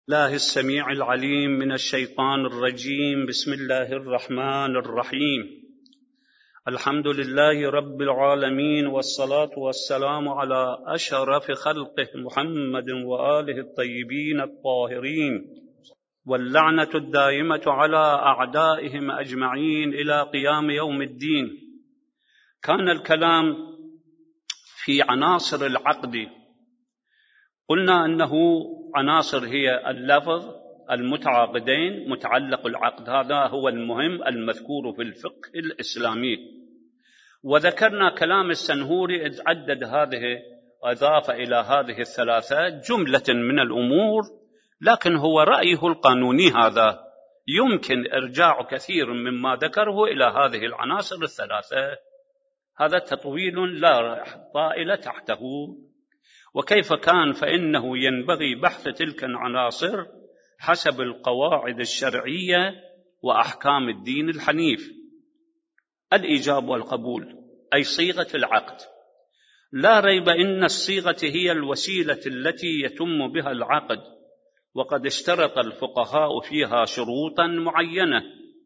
الله السميع العليم من الشيطان الرجيم. بسم الله الرحمن الرحيم. الحمد لله رب العالمين، والصلاة والسلام على أشرف خلقه محمد وآله الطيبين الطاهرين، واللعنة الدائمة على أعدائهم أجمعين إلى قيام يوم الدين. كان الكلام في عناصر العقد. قلنا أنه عناصر هي اللفظ، المتعاقدين، متعلق العقد، هذا هو المهم المذكور في الفقه الإسلامي. وذكرنا كلام السنهوري إذ عدد هذه وأضاف إلى هذه الثلاثة جملة من الأمور، لكن هو رأيه القانوني هذا يمكن إرجاع كثير مما ذكره إلى هذه العناصر الثلاثة. هذا تطويل لا طائل تحته. وكيف كان؟ فإنه ينبغي بحث تلك العناصر حسب القواعد الشرعية وأحكام الدين الحنيف. الإيجاب والقبول أي صيغة العقد. لا ريب أن الصيغة هي الوسيلة التي يتم بها العقد، وقد اشترط الفقهاء فيها شروطا معينة،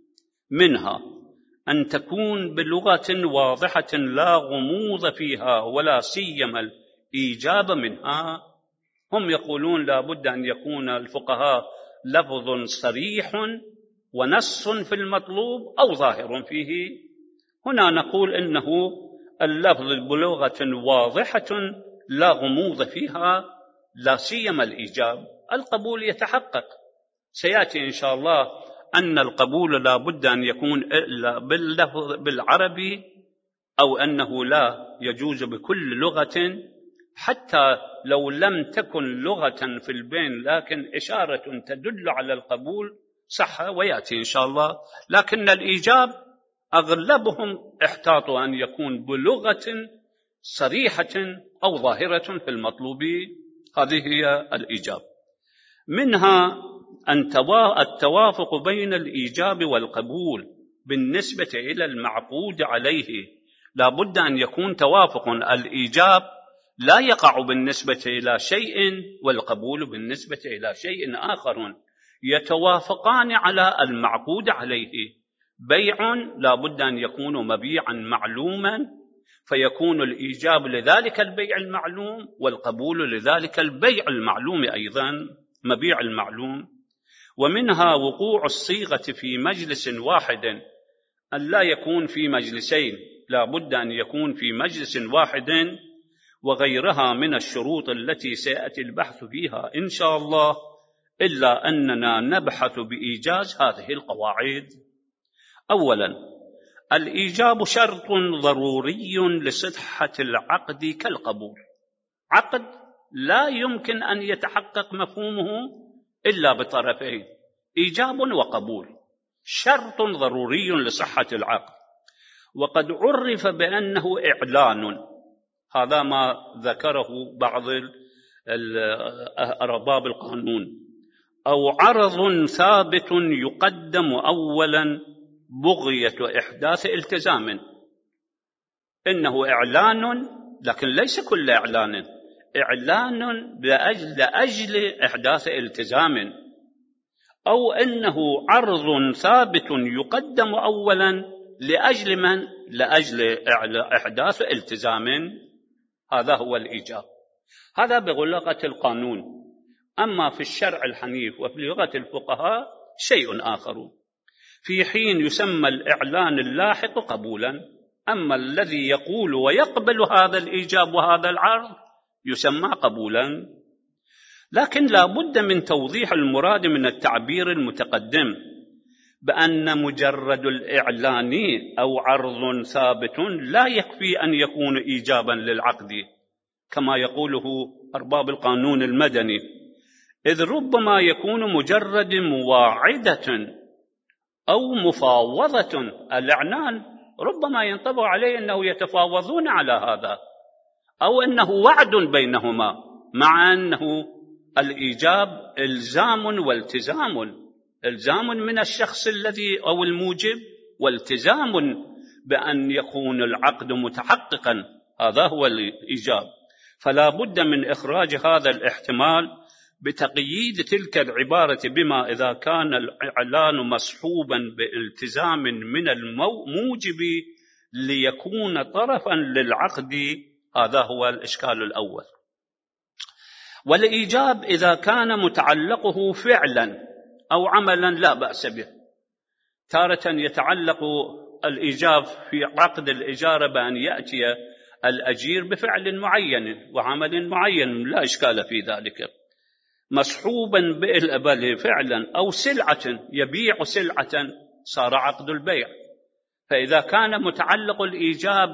منها أن تكون بلغة واضحة لا غموض فيها ولا سيما إيجاب منها. هم يقولون لا بد أن يكون الفقهاء لفظ صريح ونص في المطلوب أو ظاهر فيه. هنا نقول إنه اللفظ بلغة واضحة لا غموض فيها، لا سيما الإيجاب. القبول يتحقق، سيأتي إن شاء الله أن القبول لا بد أن يكون إلا باللفظ بالعربي، أو أنه لا يجوز بكل لغة، حتى لو لم تكن لغة في البين لكن إشارة تدل على القبول صح ويأتي إن شاء الله. لكن الإيجاب أغلبهم احتاطوا أن يكون بلغة صريحة أو ظاهرة في المطلوب. هذه هي الإيجاب. منها أن التوافق بين الإيجاب والقبول بالنسبة إلى المعقود عليه. لا بد أن يكون توافق. الإيجاب لا يقع بالنسبة إلى شيء والقبول بالنسبة إلى شيء آخر، يتوافقان على المعقود عليه. بيع لا بد أن يكون مبيعا معلوما، فيكون الإيجاب لذلك البيع المعلوم، والقبول لذلك البيع المعلوم أيضا، مبيع المعلوم. ومنها وقوع الصيغة في مجلس واحد، أن لا يكون في مجلسين، لا بد أن يكون في مجلس واحد، وغيرها من الشروط التي سيأتي البحث فيها إن شاء الله، إلا أننا نبحث بإيجاز هذه القواعد. أولا، الإيجاب شرط ضروري لصحة العقد كالقبول. عقد لا يمكن أن يتحقق مفهومه إلا بطرفين، إيجاب وقبول، شرط ضروري لصحة العقد. وقد عرف بأنه إعلان، هذا ما ذكره بعض أرباب القانون، أو عرض ثابت يقدم أولا بغية إحداث التزام. إنه إعلان، لكن ليس كل إعلان، إعلان لأجل إحداث التزام، أو إنه عرض ثابت يقدم أولا لأجل من؟ لأجل إحداث التزام. هذا هو الإيجاب. هذا بلغة القانون. أما في الشرع الحنيف وفي لغة الفقهاء شيء آخر. في حين يسمى الإعلان اللاحق قبولا، أما الذي يقول ويقبل هذا الإيجاب وهذا العرض يسمى قبولا. لكن لا بد من توضيح المراد من التعبير المتقدم، بأن مجرد الإعلان أو عرض ثابت لا يكفي أن يكون إيجابا للعقد كما يقوله أرباب القانون المدني، إذ ربما يكون مجرد مواعدة أو مفاوضة. الإعلان ربما ينطبق عليه أنه يتفاوضون على هذا، أو أنه وعد بينهما، مع أنه الإيجاب إلزام والتزام، إلزام من الشخص الذي أو الموجب، والتزام بأن يكون العقد متحققا. هذا هو الإيجاب. فلا بد من إخراج هذا الاحتمال بتقييد تلك العبارة بما إذا كان الإعلان مصحوبا بالتزام من الموجب ليكون طرفا للعقد، هذا هو الإشكال الأول. والإيجاب إذا كان متعلقه فعلا أو عملا لا بأس به. تارة يتعلق الإيجاب في عقد الإجارة بأن يأتي الأجير بفعل معين وعمل معين، لا إشكال في ذلك، مصحوبا بفعلا أو سلعة، يبيع سلعة، صار عقد البيع. فإذا كان متعلق الإيجاب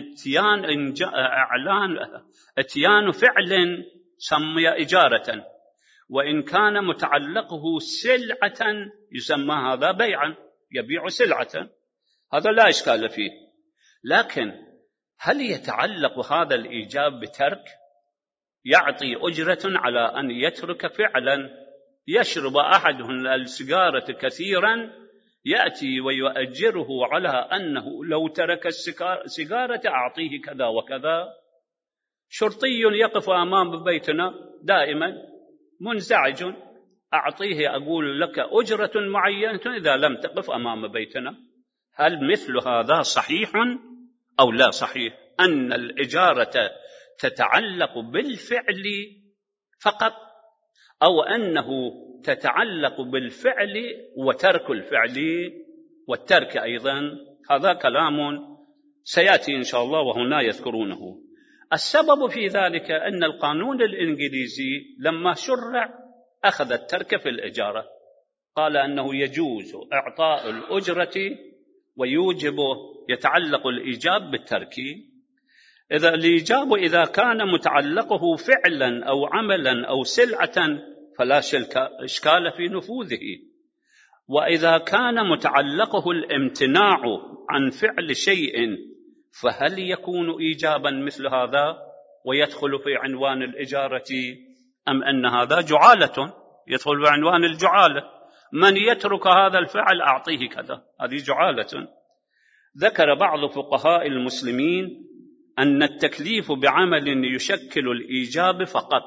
اتيان فعل سمي إجارة، وإن كان متعلقه سلعة يسمى هذا بيعا، يبيع سلعة، هذا لا إشكال فيه. لكن هل يتعلق هذا الإيجاب بترك؟ يعطي أجرة على أن يترك فعلا، يشرب أحدهم السيجارة كثيرا، يأتي ويؤجره على أنه لو ترك السيجارة أعطيه كذا وكذا. شرطي يقف أمام بيتنا دائما منزعج، أعطيه أقول لك أجرة معينة إذا لم تقف أمام بيتنا. هل مثل هذا صحيح أو لا صحيح؟ أن الإجارة تتعلق بالفعل فقط، أو أنه تتعلق بالفعل وترك الفعل والترك أيضا؟ هذا كلام سيأتي إن شاء الله وهنا يذكرونه. السبب في ذلك أن القانون الإنجليزي لما شرع أخذ الترك في الإجارة، قال أنه يجوز إعطاء الأجرة ويوجب يتعلق الإيجاب بالترك. إذا الإيجاب إذا كان متعلقه فعلا أو عملا أو سلعة فلا إشكال في نفوذه، وإذا كان متعلقه الامتناع عن فعل شيء فهل يكون إيجابا مثل هذا ويدخل في عنوان الإجارة، أم أن هذا جعالة يدخل في عنوان الجعالة؟ من يترك هذا الفعل أعطيه كذا، هذه جعالة. ذكر بعض فقهاء المسلمين أن التكليف بعمل يشكل الإيجاب فقط،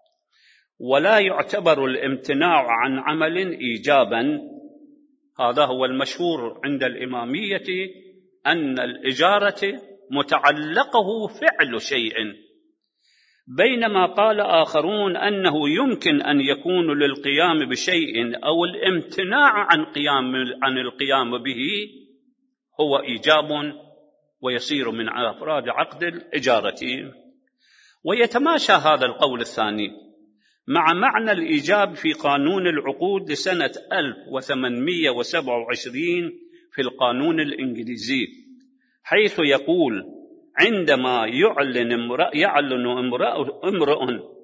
ولا يعتبر الامتناع عن عمل إيجابا. هذا هو المشهور عند الإمامية، أن الإجارة متعلقه فعل شيء، بينما قال آخرون أنه يمكن أن يكون للقيام بشيء أو الامتناع عن القيام به هو إيجاب ويصير من أفراد عقد الإجارة. ويتماشى هذا القول الثاني مع معنى الإيجاب في قانون العقود لسنة 1827 في القانون الإنجليزي، حيث يقول: عندما يعلن امرؤ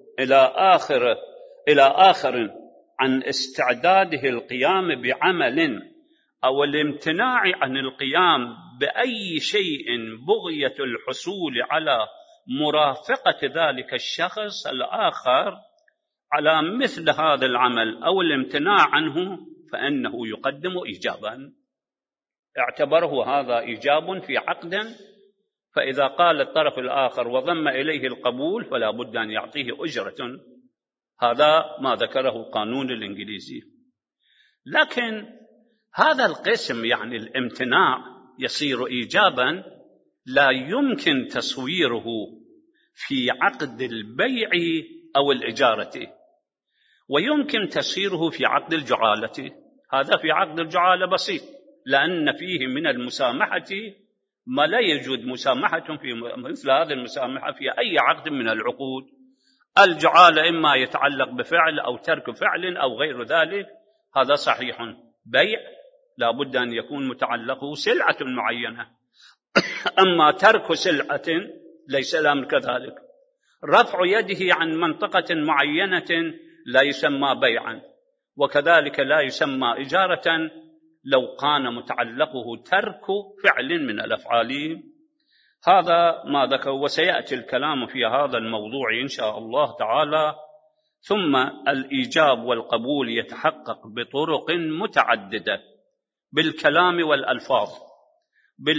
إلى آخر عن استعداده القيام بعمل أو الامتناع عن القيام بأي شيء بغية الحصول على مرافقة ذلك الشخص الآخر على مثل هذا العمل أو الامتناع عنه، فإنه يقدم إيجابا. اعتبره هذا إيجاب في عقد، فإذا قال الطرف الآخر وضم إليه القبول فلا بد أن يعطيه أجرة. هذا ما ذكره القانون الإنجليزي. لكن هذا القسم، يعني الامتناع، يصير إيجابا لا يمكن تصويره في عقد البيع أو الإجارة، ويمكن تصويره في عقد الجعالة. هذا في عقد الجعالة بسيط، لأن فيه من المسامحة ما لا يوجد مسامحة في مثل هذه المسامحة في أي عقد من العقود. الجعالة إما يتعلق بفعل أو ترك فعل أو غير ذلك، هذا صحيح. بيع لا بد أن يكون متعلقه سلعة معينة، أما ترك سلعة ليس الأمر كذلك. رفع يده عن منطقة معينة لا يسمى بيعا، وكذلك لا يسمى إجارة لو كان متعلقه ترك فعل من الأفعال. هذا ما ذكر، وسيأتي الكلام في هذا الموضوع إن شاء الله تعالى. ثم الإيجاب والقبول يتحقق بطرق متعددة، بالكلام والألفاظ،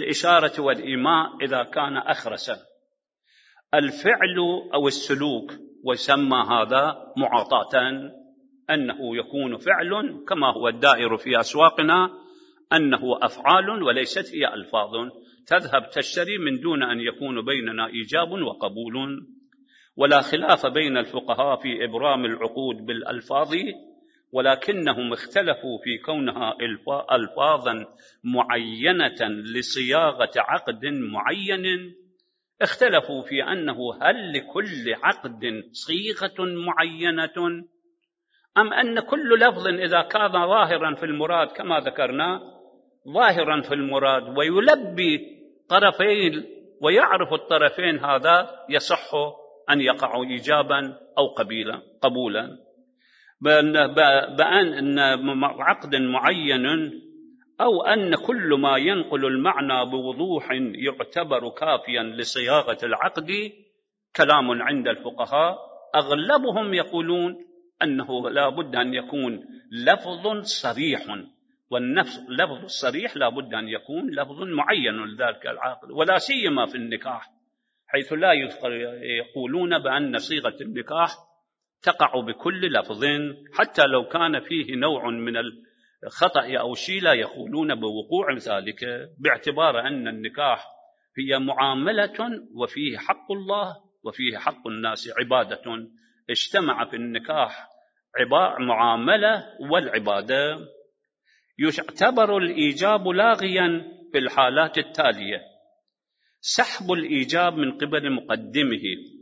بالإشارة والإيماء إذا كان أخرسا. الفعل أو السلوك ويسمى هذا معاطاة، أنه يكون فعل كما هو الدائر في أسواقنا، أنه أفعال وليست هي ألفاظ تذهب تشتري من دون أن يكون بيننا إيجاب وقبول. ولا خلاف بين الفقهاء في إبرام العقود بالألفاظ، ولكنهم اختلفوا في كونها ألفاظا معينة لصياغة عقد معين. اختلفوا في أنه هل لكل عقد صيغة معينة، أم أن كل لفظ إذا كان ظاهرا في المراد كما ذكرنا ظاهرا في المراد ويلبي طرفين ويعرف الطرفين هذا يصح أن يقع إيجابا أو قبولا، بأن عقد معين أو أن كل ما ينقل المعنى بوضوح يعتبر كافيا لصياغة العقد. كلام عند الفقهاء أغلبهم يقولون أنه لا بد أن يكون لفظ صريح، واللفظ الصريح لا بد أن يكون لفظ معين لذلك العقد، ولا سيما في النكاح، حيث لا يقولون بأن صيغة النكاح تقع بكل لفظ، حتى لو كان فيه نوع من الخطأ أو شيء لا يقولون بوقوع ذلك، باعتبار أن النكاح هي معاملة وفيه حق الله وفيه حق الناس، عبادة اجتمع في النكاح معاملة والعبادة. يعتبر الإيجاب لاغيا في الحالات التالية: سحب الإيجاب من قبل مقدمه،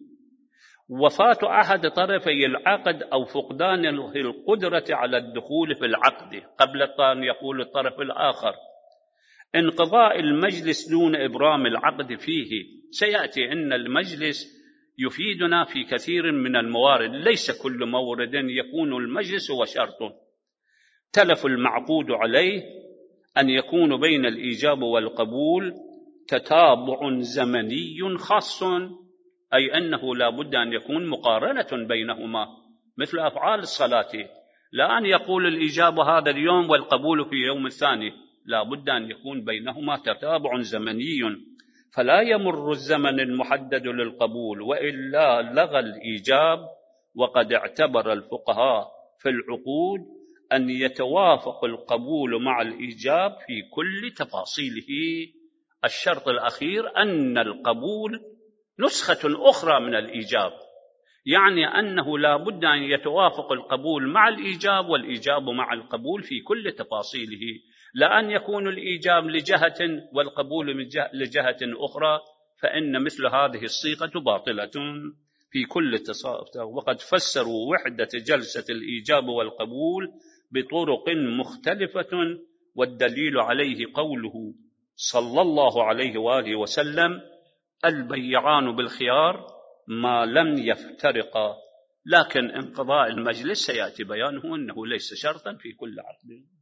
وفاة أحد طرفي العقد أو فقدان القدرة على الدخول في العقد قبل أن يقول الطرف الآخر، انقضاء المجلس دون إبرام العقد فيه. سيأتي أن المجلس يفيدنا في كثير من الموارد، ليس كل مورد يكون المجلس هو شرط. تلف المعقود عليه أن يكون بين الإيجاب والقبول تتابع زمني خاص، أي أنه لا بد أن يكون مقارنة بينهما، مثل أفعال الصلاة، لا أن يقول الإيجاب هذا اليوم والقبول في يوم الثاني، لا بد أن يكون بينهما تتابع زمني، فلا يمر الزمن المحدد للقبول وإلا لغى الإيجاب. وقد اعتبر الفقهاء في العقود أن يتوافق القبول مع الإيجاب في كل تفاصيله. الشرط الأخير أن القبول نسخة أخرى من الإيجاب، يعني أنه لا بد أن يتوافق القبول مع الإيجاب والإيجاب مع القبول في كل تفاصيله، لا أن يكون الإيجاب لجهة والقبول لجهة أخرى، فإن مثل هذه الصيغة باطلة في كل تصرف. وقد فسروا وحدة جلسة الإيجاب والقبول بطرق مختلفة، والدليل عليه قوله صلى الله عليه وآله وسلم: البيعان بالخيار ما لم يفترقا. لكن انقضاء المجلس سيأتي بيانه أنه ليس شرطا في كل عقد.